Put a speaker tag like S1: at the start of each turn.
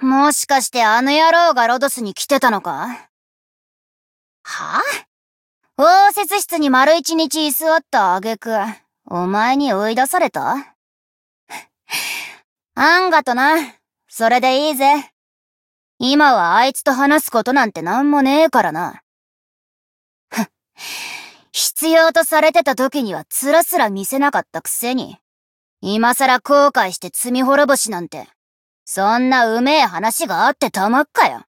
S1: もしかしてあの野郎がロドスに来てたのか？は？応接室に丸一日居座った挙句、お前に追い出された？あんがとな。それでいいぜ。今はあいつと話すことなんてなんもねえからな。必要とされてた時にはつらすら見せなかったくせに、今さら後悔して罪滅ぼしなんて、そんなうめえ話があってたまっかよ。